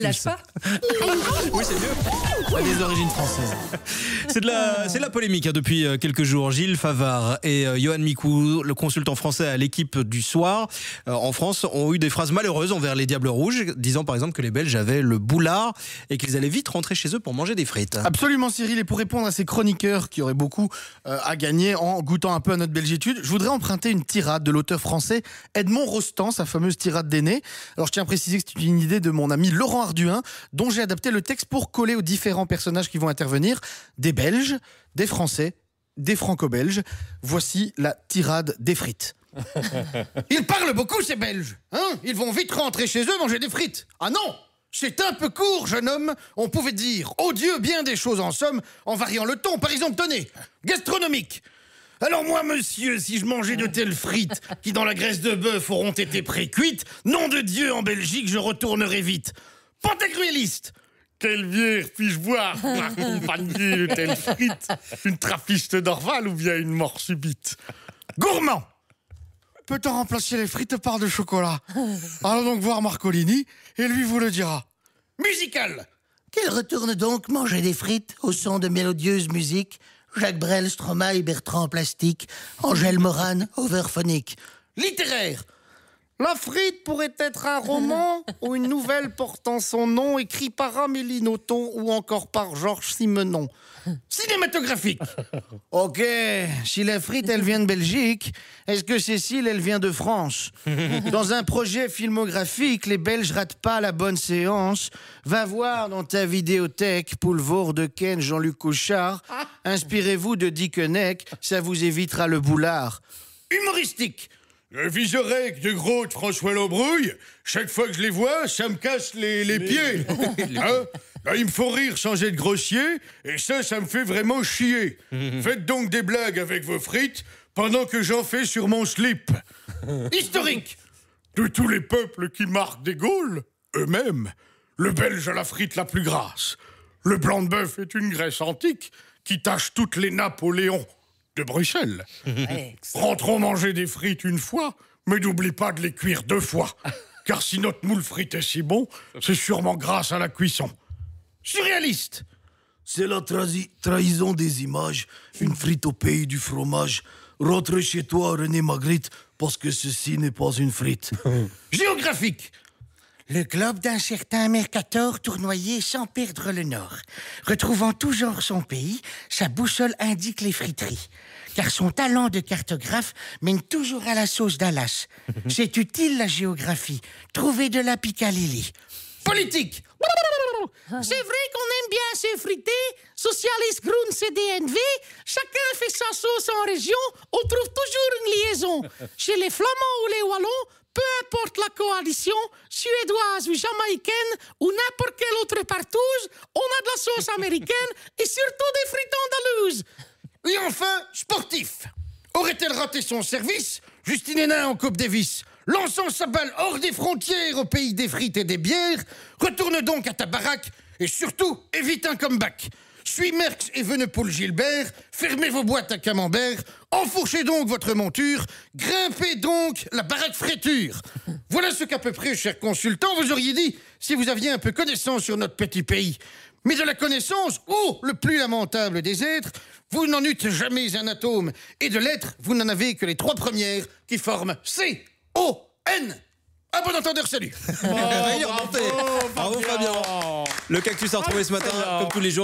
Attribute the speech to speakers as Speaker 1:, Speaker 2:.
Speaker 1: Lâche pas.
Speaker 2: Oui, c'est mieux. A des origines françaises. C'est de la polémique depuis quelques jours. Gilles Favard et Johan Micou, le consultant français à l'équipe du soir, en France, ont eu des phrases malheureuses envers les Diables Rouges, disant par exemple que les Belges avaient le boulard et qu'ils allaient vite rentrer chez eux pour manger des frites.
Speaker 3: Absolument, Cyril. Et pour répondre à ces chroniqueurs qui auraient beaucoup à gagner en goûtant un peu à notre belgitude, je voudrais emprunter une tirade de l'auteur français Edmond Rostand, sa fameuse tirade d'aîné. Alors je tiens à préciser que c'est une idée de mon ami Laurent Arduin, dont j'ai adapté le texte pour coller aux différents personnages qui vont intervenir, des Belges, des Français, des Franco-Belges. Voici la tirade des frites. Ils parlent beaucoup, ces Belges, hein? Ils vont vite rentrer chez eux manger des frites. Ah non! C'est un peu court, jeune homme. On pouvait dire, oh Dieu, bien des choses en somme, en variant le ton. Par exemple, tenez, gastronomique. Alors moi, monsieur, si je mangeais de telles frites qui, dans la graisse de bœuf, auront été pré-cuites, nom de Dieu, en Belgique, je retournerai vite. Pantagruéliste. Quelle bière puis-je boire pour accompagner de telles frites? Une trappiste d'Orval ou bien une mort subite? Gourmand. Peut-on remplacer les frites par de chocolat? Allons donc voir Marcolini, et lui vous le dira. Musical.
Speaker 4: Qu'elle retourne donc manger des frites au son de mélodieuse musique. Jacques Brel, Stromae, Bertrand Plastique, Angèle Morane, Overphonique.
Speaker 3: Littéraire. La frite pourrait être un roman ou une nouvelle portant son nom, écrit par Amélie Nothomb ou encore par Georges Simenon. Cinématographique. Ok, si la frite, elle vient de Belgique, est-ce que Cécile, elle vient de France? Dans un projet filmographique, les Belges ratent pas la bonne séance. Va voir dans ta vidéothèque Poulvord de Ken, Jean-Luc Couchard. Inspirez-vous de Dick Henneck, ça vous évitera le boulard. Humoristique. Le Visorec de Gros de François Lambrouille, chaque fois que je les vois, ça me casse les pieds. Hein? Ben, ils me font rire sans être grossier, et ça me fait vraiment chier. Faites donc des blagues avec vos frites, pendant que j'en fais sur mon slip. Historique. De tous les peuples qui marquent des Gaules, eux-mêmes, le Belge a la frite la plus grasse. Le blanc de bœuf est une graisse antique qui tache toutes les Napoléons de Bruxelles. Rentrons manger des frites une fois, mais n'oublie pas de les cuire 2 fois. Car si notre moule frite est si bon, c'est sûrement grâce à la cuisson. Surréaliste.
Speaker 5: C'est la trahison des images, une frite au pays du fromage. Rentre chez toi, René Magritte, parce que ceci n'est pas une frite.
Speaker 3: Géographique.
Speaker 4: Le globe d'un certain Mercator tournoyait sans perdre le nord. Retrouvant toujours son pays, sa boussole indique les friteries. Car son talent de cartographe mène toujours à la sauce Dallas. C'est utile la géographie. Trouver de la Picalilly.
Speaker 3: Politique.
Speaker 4: C'est vrai qu'on aime bien s'effriter. Socialiste Groen CDNV, chacun fait sa sauce en région, on trouve toujours une liaison. Chez les Flamands ou les Wallons, peu importe la coalition, suédoise ou jamaïcaine, ou n'importe quelle autre partouze, on a de la sauce américaine et surtout des frites andalous.
Speaker 3: Et enfin, sportif. Aurait-elle raté son service? Justine Hénin en Coupe Davis, lançant sa balle hors des frontières au pays des frites et des bières, retourne donc à ta baraque et surtout évite un comeback. Suis Merckx et Venepoul-Gilbert, fermez vos boîtes à camembert, enfourchez donc votre monture, grimpez donc la baraque fréture. Voilà ce qu'à peu près, cher consultant, vous auriez dit si vous aviez un peu connaissance sur notre petit pays. Mais de la connaissance, oh, le plus lamentable des êtres, vous n'en eûtes jamais un atome. Et de lettres, vous n'en avez que les 3 premières qui forment C-O-N. À bon entendeur, salut.
Speaker 2: Bravo Fabien. Le Cactus a retrouvé ce matin, comme tous les jours.